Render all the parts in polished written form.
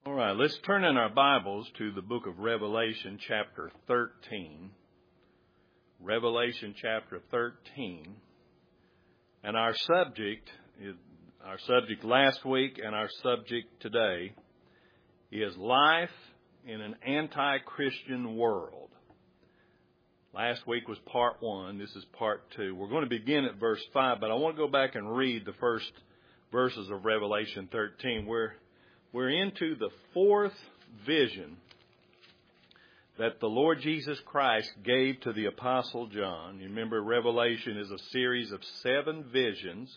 All right, let's turn in our Bibles to the book of Revelation, chapter 13. Revelation, chapter 13. And our subject last week and our subject today is life in an anti-Christian world. Last week was part 1. This is part 2. We're going to begin at verse 5, but I want to go back and read the first verses of Revelation 13. We're into the fourth vision that the Lord Jesus Christ gave to the Apostle John. You remember, Revelation is a series of 7 visions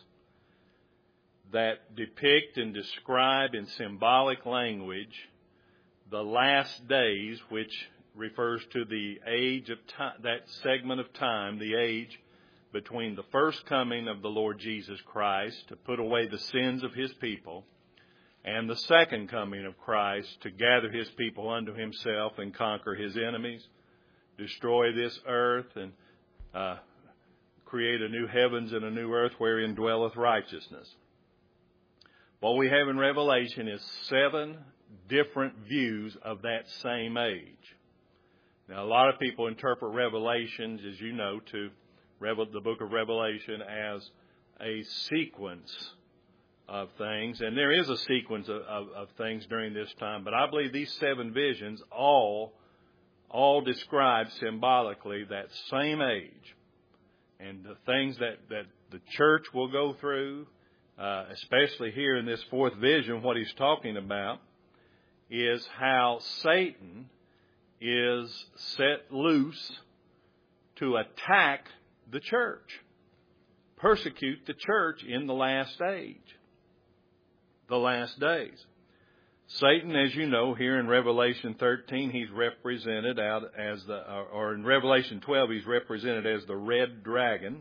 that depict and describe in symbolic language the last days, which refers to the age of time, that segment of time, the age between the first coming of the Lord Jesus Christ to put away the sins of His people, and the second coming of Christ to gather His people unto Himself and conquer His enemies, destroy this earth, and create a new heavens and a new earth wherein dwelleth righteousness. What we have in Revelation is 7 different views of that same age. Now, a lot of people interpret Revelations, as you know, to the book of Revelation as a sequence of things, and there is a sequence of things during this time, but I believe these 7 visions all describe symbolically that same age, and the things that the church will go through, especially here in this fourth vision. What he's talking about is how Satan is set loose to attack the church, persecute the church in the last age. The last days. Satan, as you know, here in Revelation 13, he's represented out as or in Revelation 12, he's represented as the red dragon,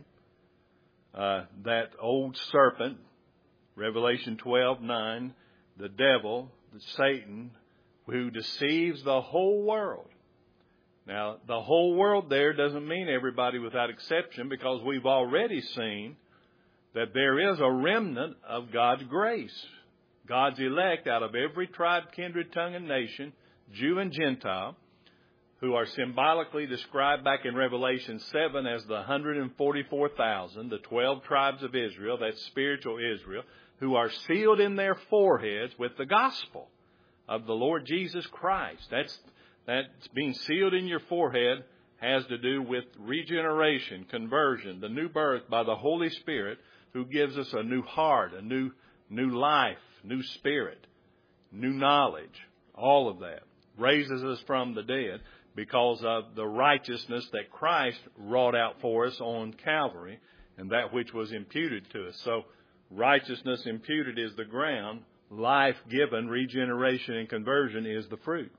that old serpent. Revelation 12:9, the devil, Satan, who deceives the whole world. Now, the whole world there doesn't mean everybody without exception, because we've already seen that there is a remnant of God's grace. God's elect out of every tribe, kindred, tongue, and nation, Jew and Gentile, who are symbolically described back in Revelation 7 as the 144,000, the 12 tribes of Israel, that's spiritual Israel, who are sealed in their foreheads with the gospel of the Lord Jesus Christ. That's being sealed in your forehead has to do with regeneration, conversion, the new birth by the Holy Spirit, who gives us a new heart, a new life, new spirit, new knowledge, all of that. Raises us from the dead because of the righteousness that Christ wrought out for us on Calvary, and that which was imputed to us. So righteousness imputed is the ground. Life given, regeneration and conversion is the fruit.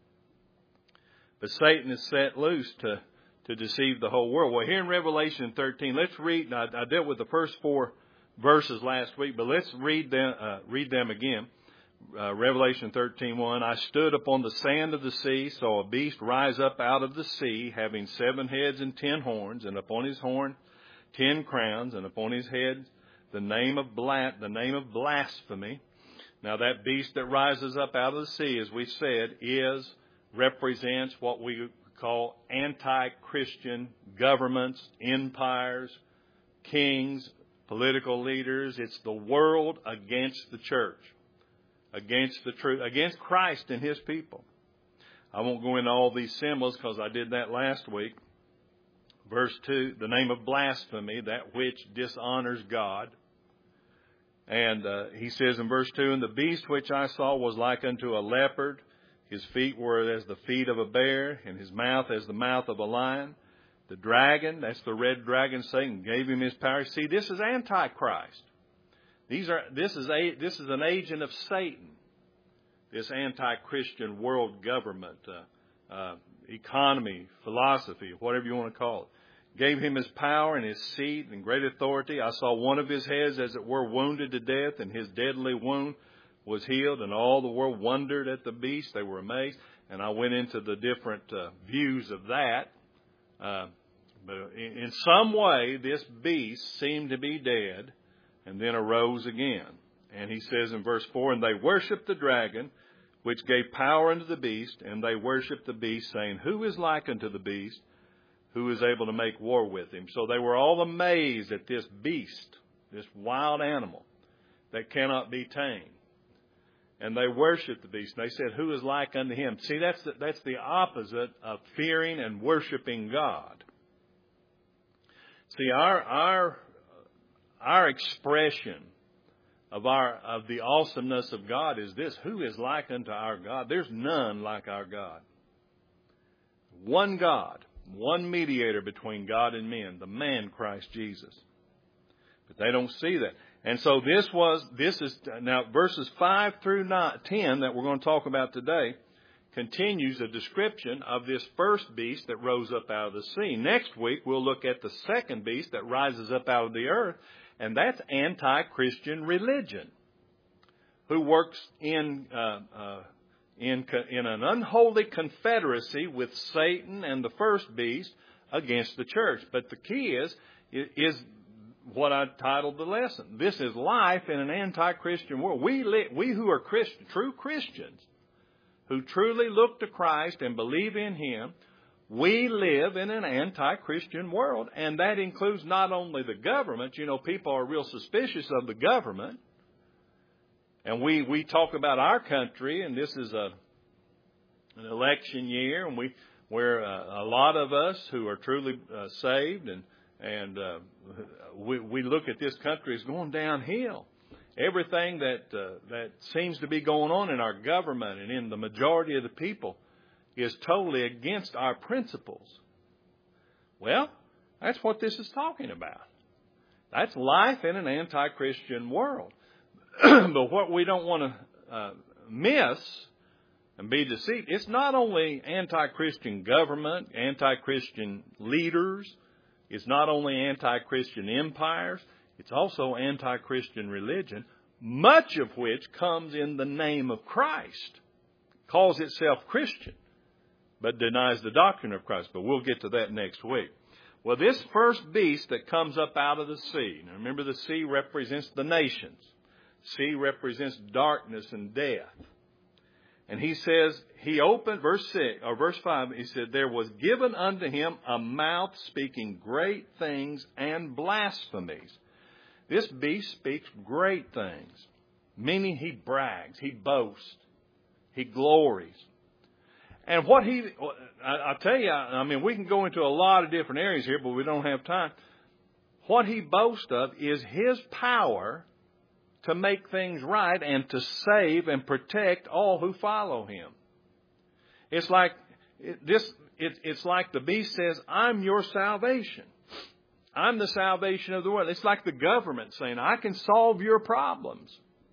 But Satan is set loose to deceive the whole world. Well, here in Revelation 13, let's read. Now, I dealt with the first 4 verses last week, but let's read them again. Revelation 13:1. I stood upon the sand of the sea, saw a beast rise up out of the sea, having 7 heads and 10 horns, and upon his horn 10 crowns, and upon his head the name of blasphemy. Now, that beast that rises up out of the sea, as we said, represents what we call anti-Christian governments, empires, kings, political leaders. It's the world against the church, against the truth, against Christ and His people. I won't go into all these symbols because I did that last week. Verse 2, the name of blasphemy, that which dishonors God. And he says in verse 2, and the beast which I saw was like unto a leopard. His feet were as the feet of a bear, and his mouth as the mouth of a lion. The dragon, that's the red dragon, Satan, gave him his power. See, this is Antichrist. This is an agent of Satan. This anti-Christian world government, economy, philosophy, whatever you want to call it. Gave him his power and his seat and great authority. I saw one of his heads, as it were, wounded to death, and his deadly wound was healed, and all the world wondered at the beast. They were amazed. And I went into the different views of that. But in some way, this beast seemed to be dead and then arose again. And he says in verse 4, and they worshiped the dragon, which gave power unto the beast, and they worshipped the beast, saying, Who is like unto the beast, who is able to make war with him? So they were all amazed at this beast, this wild animal that cannot be tamed. And they worshipped the beast. And they said, Who is like unto him? See, that's the opposite of fearing and worshiping God. See, our expression of the awesomeness of God is this: Who is like unto our God? There's none like our God. One God, one mediator between God and men, the man Christ Jesus. But they don't see that. And so this is now verses 5 through 10 that we're going to talk about today continues a description of this first beast that rose up out of the sea. Next week we'll look at the second beast that rises up out of the earth, and that's anti-Christian religion, who works in an unholy confederacy with Satan and the first beast against the church. But the key is what I titled the lesson. This is life in an anti-Christian world. We who are true Christians, who truly look to Christ and believe in Him, we live in an anti-Christian world. And that includes not only the government. You know, people are real suspicious of the government. And we talk about our country, and this is an election year, and where a lot of us who are truly saved and we look at this country as going downhill. Everything that seems to be going on in our government and in the majority of the people is totally against our principles. Well, that's what this is talking about. That's life in an anti-Christian world. But what we don't want to miss and be deceived, it's not only anti-Christian government, anti-Christian leaders. It's not only anti-Christian empires, it's also anti-Christian religion, much of which comes in the name of Christ, calls itself Christian, but denies the doctrine of Christ. But we'll get to that next week. Well, this first beast that comes up out of the sea, now remember the sea represents the nations. Sea represents darkness and death. And he says, he opened, verse 5, he said, There was given unto him a mouth speaking great things and blasphemies. This beast speaks great things, meaning he brags, he boasts, he glories. And what I'll tell you, I mean, we can go into a lot of different areas here, but we don't have time. What he boasts of is his power to make things right and to save and protect all who follow him. It's like it's like the beast says, I'm your salvation. I'm the salvation of the world. It's like the government saying, I can solve your problems.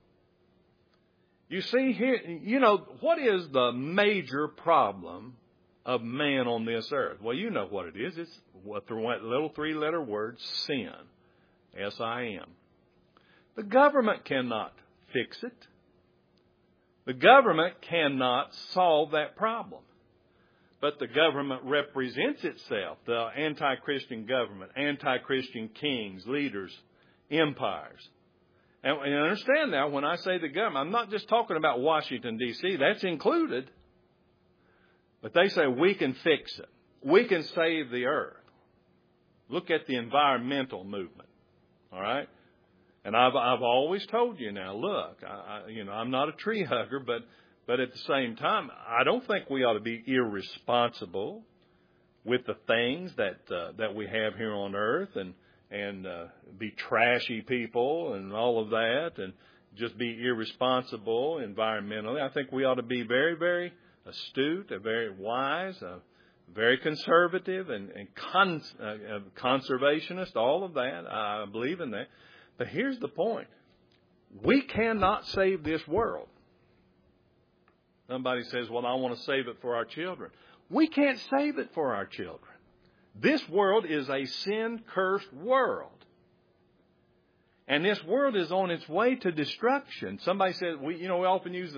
You see here, you know, what is the major problem of man on this earth? Well, you know what it is. It's what the little three-letter word, sin. S-I-N. The government cannot fix it. The government cannot solve that problem. But the government represents itself, the anti-Christian government, anti-Christian kings, leaders, empires. And understand now, when I say the government, I'm not just talking about Washington, D.C. That's included. But they say we can fix it. We can save the earth. Look at the environmental movement. All right? And I've always told you now, look, I'm not a tree hugger, but at the same time, I don't think we ought to be irresponsible with the things that we have here on earth and be trashy people and all of that and just be irresponsible environmentally. I think we ought to be very, very astute, very wise, very conservative and conservationist, all of that. I believe in that. But here's the point. We cannot save this world. Somebody says, well, I want to save it for our children. We can't save it for our children. This world is a sin-cursed world. And this world is on its way to destruction. Somebody says, we often use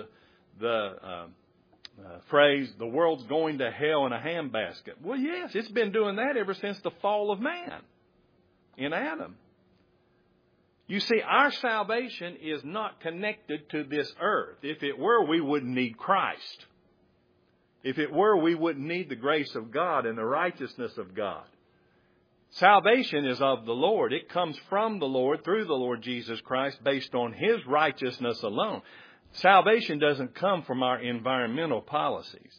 the phrase, the world's going to hell in a handbasket. Well, yes, it's been doing that ever since the fall of man in Adam. You see, our salvation is not connected to this earth. If it were, we wouldn't need Christ. If it were, we wouldn't need the grace of God and the righteousness of God. Salvation is of the Lord. It comes from the Lord through the Lord Jesus Christ based on His righteousness alone. Salvation doesn't come from our environmental policies.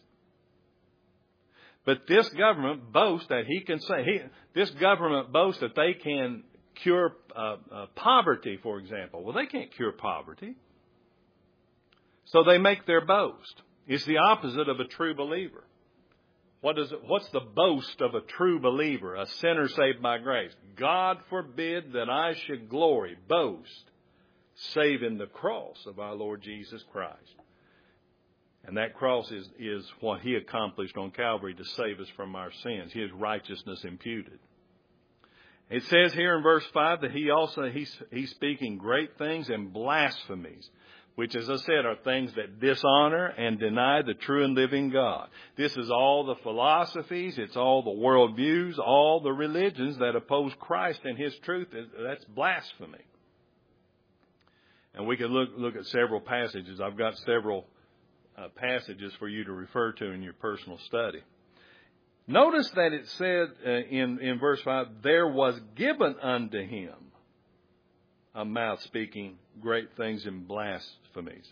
But this government boasts that this government boasts that they can cure poverty, for example. Well, they can't cure poverty. So they make their boast. It's the opposite of a true believer. What's the boast of a true believer, a sinner saved by grace? God forbid that I should glory, boast, save in the cross of our Lord Jesus Christ. And that cross is what He accomplished on Calvary to save us from our sins, His righteousness imputed. It says here in verse 5 that he's speaking great things and blasphemies, which, as I said, are things that dishonor and deny the true and living God. This is all the philosophies, it's all the worldviews, all the religions that oppose Christ and His truth. That's blasphemy. And we can look at several passages. I've got several passages for you to refer to in your personal study. Notice that it said in verse 5, there was given unto Him a mouth speaking great things and blasphemies.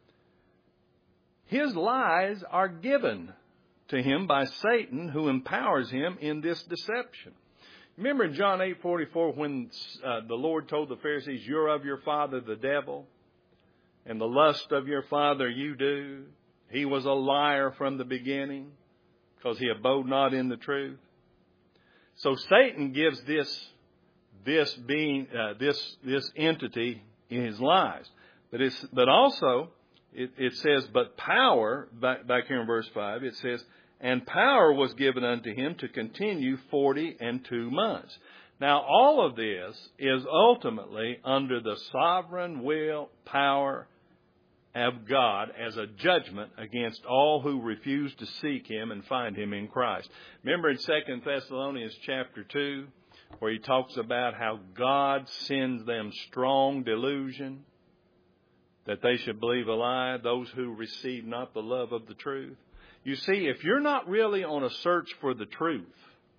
His lies are given to Him by Satan, who empowers Him in this deception. Remember in John 8:44 when the Lord told the Pharisees, you're of your father the devil, and the lust of your father you do. He was a liar from the beginning, because he abode not in the truth. So Satan gives this entity in his lies. But also it says, but power, back here in verse 5, it says, and power was given unto him to continue 42 months. Now all of this is ultimately under the sovereign will, power of God as a judgment against all who refuse to seek Him and find Him in Christ. Remember in 2 Thessalonians chapter 2, where he talks about how God sends them strong delusion that they should believe a lie, those who receive not the love of the truth. You see, if you're not really on a search for the truth,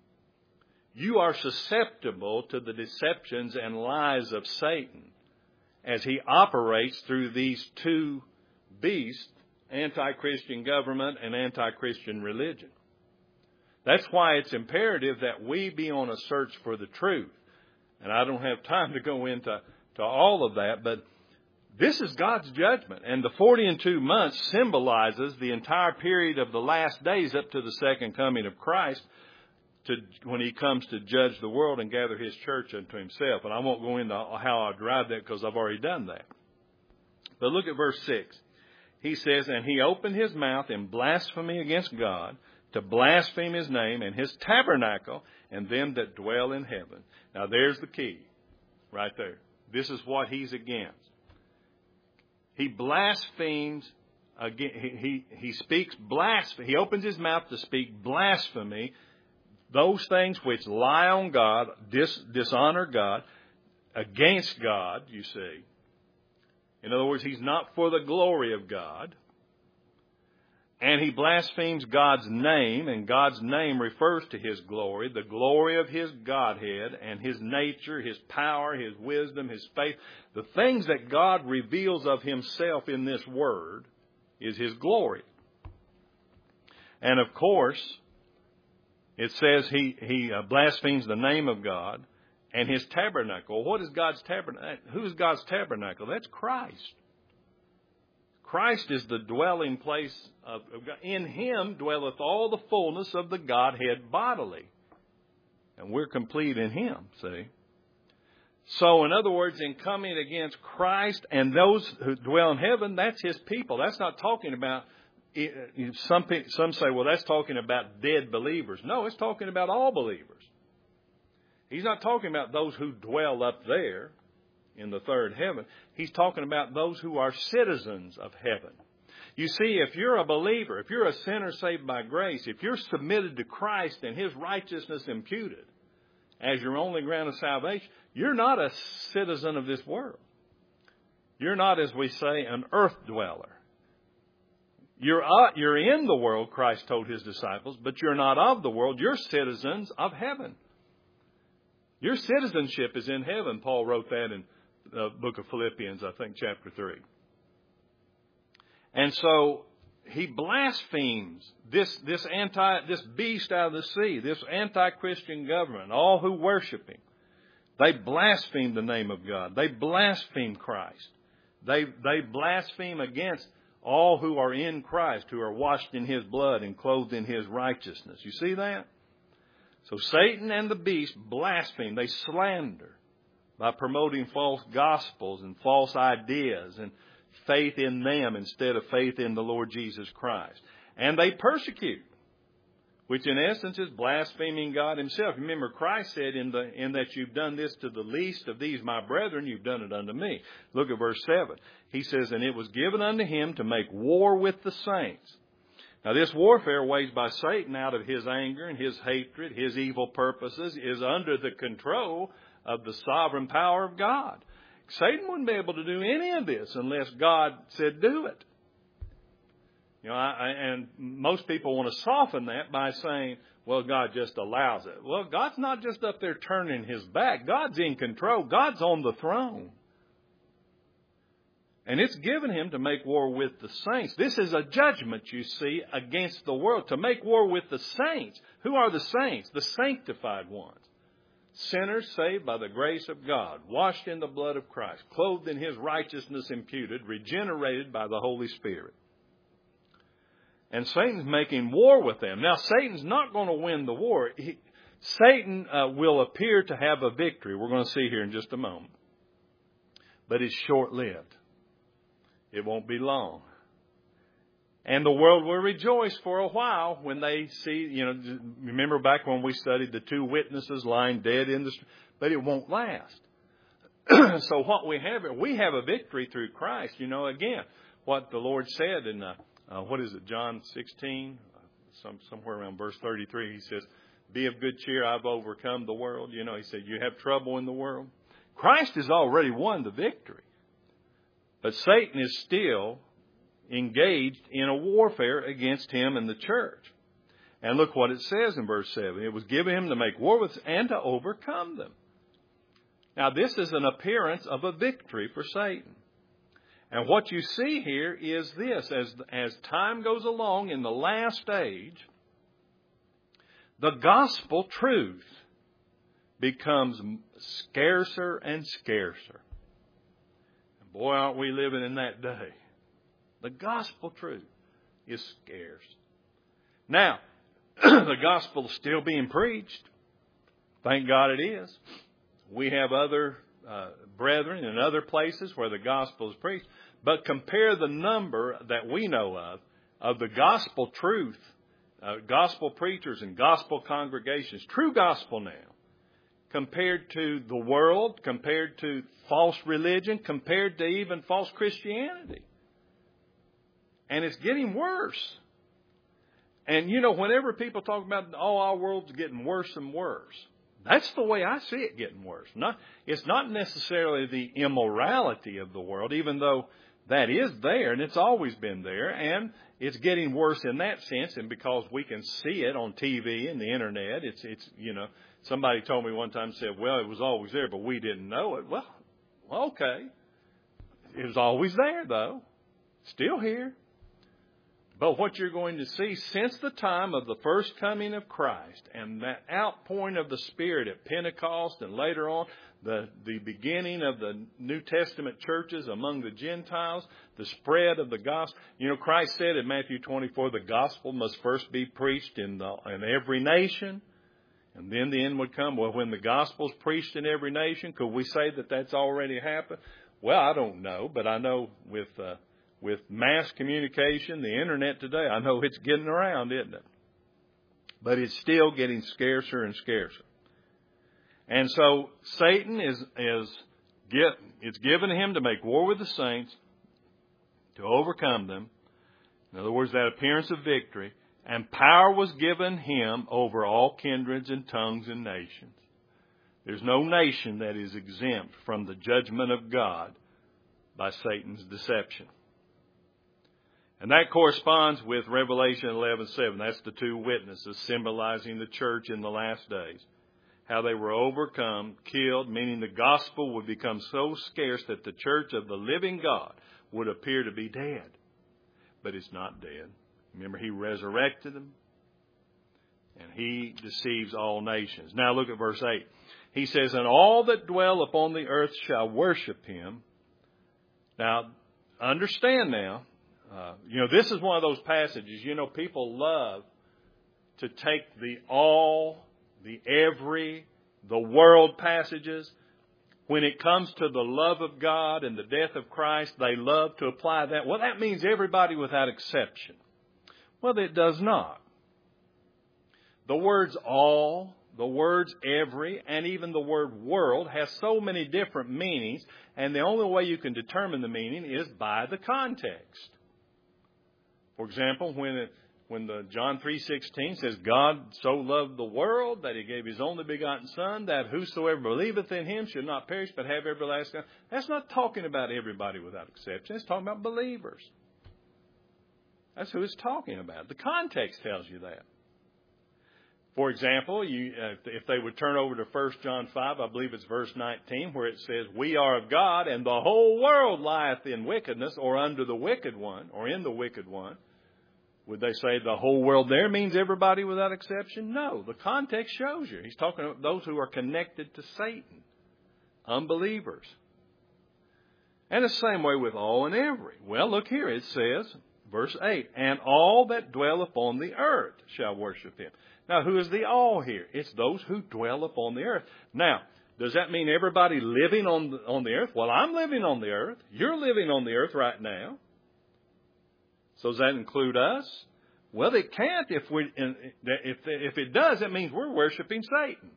you are susceptible to the deceptions and lies of Satan as he operates through these two beasts, anti-Christian government and anti-Christian religion. That's why it's imperative that we be on a search for the truth. And I don't have time to go into all of that, but this is God's judgment. And the 42 months symbolizes the entire period of the last days up to the second coming of Christ, when He comes to judge the world and gather His church unto Himself. And I won't go into how I derive that because I've already done that. But look at verse 6. He says, and He opened His mouth in blasphemy against God, to blaspheme His name and His tabernacle and them that dwell in heaven. Now there's the key right there. This is what He's against. He blasphemes again. He speaks blasphemy. He opens His mouth to speak blasphemy. Those things which lie on God, dishonor God, against God, you see. In other words, He's not for the glory of God. And He blasphemes God's name, and God's name refers to His glory, the glory of His Godhead and His nature, His power, His wisdom, His faith. The things that God reveals of Himself in this Word is His glory. And of course, it says he blasphemes the name of God and His tabernacle. What is God's tabernacle? Who is God's tabernacle? That's Christ. Christ is the dwelling place of God. In Him dwelleth all the fullness of the Godhead bodily. And we're complete in Him, see. So, in other words, in coming against Christ and those who dwell in heaven, that's His people. That's not talking about, some say, well, that's talking about dead believers. No, it's talking about all believers. He's not talking about those who dwell up there in the third heaven. He's talking about those who are citizens of heaven. You see, if you're a believer, if you're a sinner saved by grace, if you're submitted to Christ and His righteousness imputed as your only ground of salvation, You're not a citizen of this world. You're not, as we say, an earth dweller. You're in the world, Christ told his disciples, but you're not of the world. You're citizens of heaven. Your citizenship is in heaven. Paul wrote that in the book of Philippians, I think, chapter 3. And so he blasphemes this beast out of the sea, this anti-Christian government, all who worship him. They blaspheme the name of God. They blaspheme Christ. They blaspheme against all who are in Christ, who are washed in his blood and clothed in his righteousness. You see that? So Satan and the beast blaspheme. They slander by promoting false gospels and false ideas and faith in them instead of faith in the Lord Jesus Christ. And they persecute, which in essence is blaspheming God himself. Remember, Christ said in that you've done this to the least of these my brethren, you've done it unto me. Look at verse 7. He says, and it was given unto him to make war with the saints. Now this warfare waged by Satan out of his anger and his hatred, his evil purposes, is under the control of the sovereign power of God. Satan wouldn't be able to do any of this unless God said do it. You know, and most people want to soften that by saying, well, God just allows it. Well, God's not just up there turning his back. God's in control. God's on the throne. And it's given him to make war with the saints. This is a judgment, you see, against the world. To make war with the saints. Who are the saints? The sanctified ones. Sinners saved by the grace of God, washed in the blood of Christ, clothed in his righteousness imputed, regenerated by the Holy Spirit. And Satan's making war with them. Now, Satan's not going to win the war. Satan will appear to have a victory. We're going to see here in just a moment. But it's short-lived. It won't be long. And the world will rejoice for a while when they see, remember back when we studied the two witnesses lying dead in the street, but it won't last. So what we have a victory through Christ. Again, what the Lord said in, John 16, somewhere around verse 33, he says, be of good cheer, I've overcome the world. He said, you have trouble in the world. Christ has already won the victory. But Satan is still engaged in a warfare against him and the church. And look what it says in verse 7. It was given him to make war with and to overcome them. Now this is an appearance of a victory for Satan. And what you see here is this. As time goes along in the last age, the gospel truth becomes scarcer and scarcer. And boy, aren't we living in that day. The gospel truth is scarce. Now, the gospel is still being preached. Thank God it is. We have other brethren in other places where the gospel is preached. But compare the number that we know of the gospel truth, gospel preachers and gospel congregations, true gospel now, compared to the world, compared to false religion, compared to even false Christianity. And it's getting worse. And, whenever people talk about, our world's getting worse and worse, that's the way I see it getting worse. It's not necessarily the immorality of the world, even though that is there and it's always been there. And it's getting worse in that sense. And because we can see it on TV and the internet, it's somebody told me one time, said, well, it was always there, but we didn't know it. Well, okay. It was always there, though. Still here. But what you're going to see since the time of the first coming of Christ and that outpouring of the Spirit at Pentecost and later on, the beginning of the New Testament churches among the Gentiles, the spread of the gospel. Christ said in Matthew 24, the gospel must first be preached in every nation, and then the end would come. Well, when the gospel's preached in every nation, could we say that that's already happened? Well, I don't know, but I know with mass communication, the internet today, I know it's getting around, isn't it? But it's still getting scarcer and scarcer. And so Satan it's given him to make war with the saints, to overcome them. In other words, that appearance of victory. And power was given him over all kindreds and tongues and nations. There's no nation that is exempt from the judgment of God by Satan's deception. And that corresponds with Revelation 11:7. That's the two witnesses symbolizing the church in the last days. How they were overcome, killed, meaning the gospel would become so scarce that the church of the living God would appear to be dead. But it's not dead. Remember, He resurrected them, and He deceives all nations. Now look at verse 8. He says, and all that dwell upon the earth shall worship Him. Now, understand now, this is one of those passages, people love to take the all, the every, the world passages. When it comes to the love of God and the death of Christ, they love to apply that. Well, that means everybody without exception. Well, it does not. The words all, the words every, and even the word world has so many different meanings, and the only way you can determine the meaning is by the context. For example, when the John 3:16 says, God so loved the world that He gave His only begotten Son, that whosoever believeth in Him should not perish but have everlasting life. That's not talking about everybody without exception. It's talking about believers. That's who it's talking about. The context tells you that. For example, if they would turn over to 1 John 5, I believe it's verse 19, where it says, we are of God, and the whole world lieth in wickedness, or under the wicked one, or in the wicked one. Would they say the whole world there means everybody without exception? No, the context shows you. He's talking about those who are connected to Satan, unbelievers. And the same way with all and every. Well, look here, it says, verse 8, and all that dwell upon the earth shall worship Him. Now, who is the all here? It's those who dwell upon the earth. Now, does that mean everybody living on the earth? Well, I'm living on the earth. You're living on the earth right now. So does that include us? Well, it can't. If it does, it means we're worshiping Satan.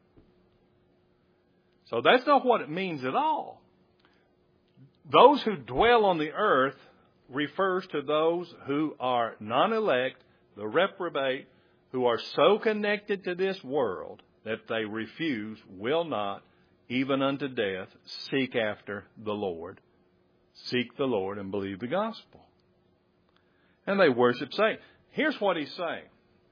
So that's not what it means at all. Those who dwell on the earth refers to those who are non-elect, the reprobate, who are so connected to this world that they refuse, will not, even unto death, seek after the Lord. Seek the Lord and believe the gospel. And they worship Satan. Here's what he's saying.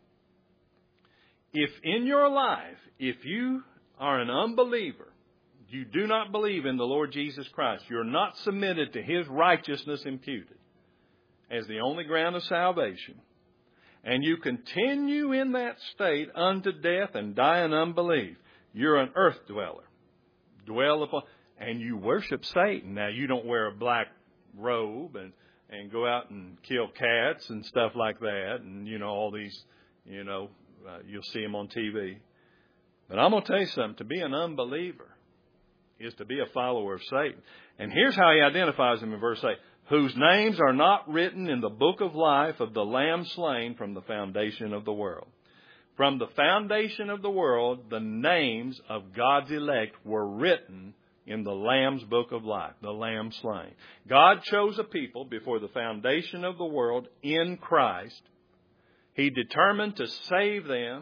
If in your life, if you are an unbeliever, you do not believe in the Lord Jesus Christ, you're not submitted to His righteousness imputed as the only ground of salvation, and you continue in that state unto death and die in unbelief, you're an earth dweller. Dwell upon, and you worship Satan. Now, you don't wear a black robe and go out and kill cats and stuff like that, and, all these, you'll see them on TV. But I'm going to tell you something. To be an unbeliever is to be a follower of Satan. And here's how He identifies them in verse 8. Whose names are not written in the book of life of the Lamb slain from the foundation of the world. From the foundation of the world, the names of God's elect were written in the Lamb's book of life, the Lamb slain. God chose a people before the foundation of the world in Christ. He determined to save them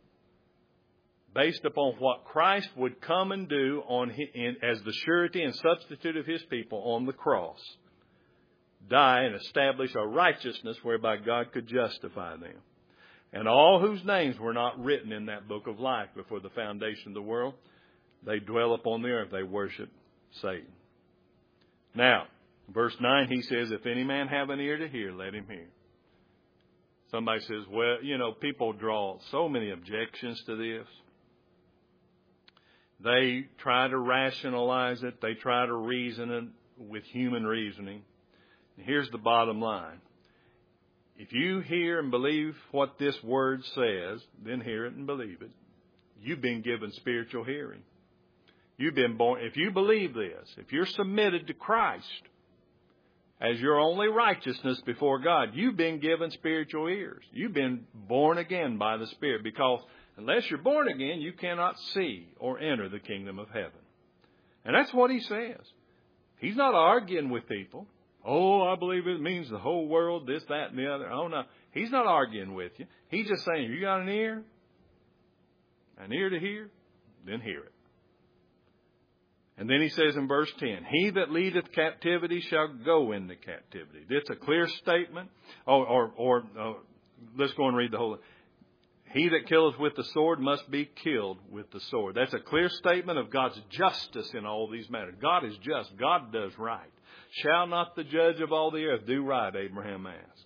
based upon what Christ would come and do as the surety and substitute of His people on the cross. Die and establish a righteousness whereby God could justify them. And all whose names were not written in that book of life before the foundation of the world, they dwell upon the earth. They worship Satan. Now, verse 9, he says, if any man have an ear to hear, let him hear. Somebody says, well, people draw so many objections to this. They try to rationalize it. They try to reason it with human reasoning. Here's the bottom line. If you hear and believe what this word says, then hear it and believe it. You've been given spiritual hearing. You've been born. If you believe this, if you're submitted to Christ as your only righteousness before God, you've been given spiritual ears. You've been born again by the Spirit, because unless you're born again, you cannot see or enter the kingdom of heaven. And that's what he says. He's not arguing with people. Oh, I believe it means the whole world, this, that, and the other. Oh, no. He's not arguing with you. He's just saying, you got an ear to hear, then hear it. And then he says in verse 10, he that leadeth captivity shall go into captivity. It's a clear statement. Let's go and read the whole. He that killeth with the sword must be killed with the sword. That's a clear statement of God's justice in all these matters. God is just. God does right. Shall not the judge of all the earth do right? Abraham asked.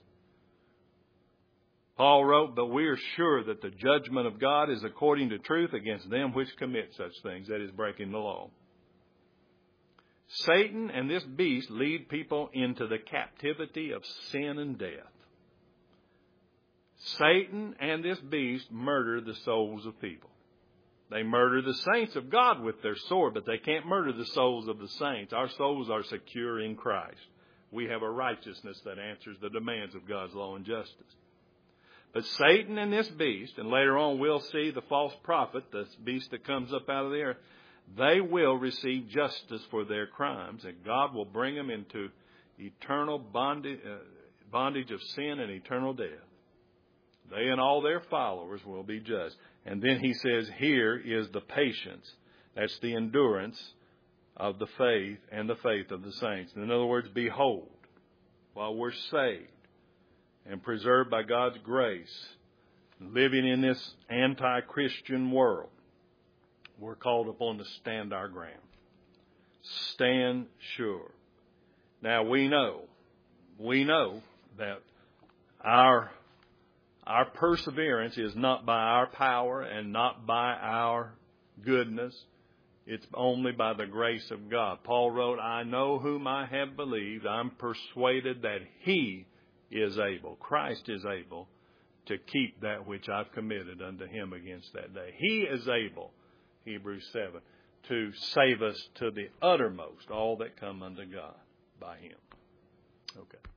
Paul wrote, but we are sure that the judgment of God is according to truth against them which commit such things, that is, breaking the law. Satan and this beast lead people into the captivity of sin and death. Satan and this beast murder the souls of people. They murder the saints of God with their sword, but they can't murder the souls of the saints. Our souls are secure in Christ. We have a righteousness that answers the demands of God's law and justice. But Satan and this beast, and later on we'll see the false prophet, the beast that comes up out of the earth, they will receive justice for their crimes, and God will bring them into eternal bondage of sin and eternal death. They and all their followers will be judged. And then he says, here is the patience. That's the endurance of the faith and the faith of the saints. In other words, behold, while we're saved and preserved by God's grace, living in this anti-Christian world, we're called upon to stand our ground. Stand sure. Now we know that our perseverance is not by our power and not by our goodness. It's only by the grace of God. Paul wrote, I know whom I have believed. I'm persuaded that he is able, Christ is able, to keep that which I've committed unto him against that day. He is able, Hebrews 7, to save us to the uttermost, all that come unto God by him. Okay.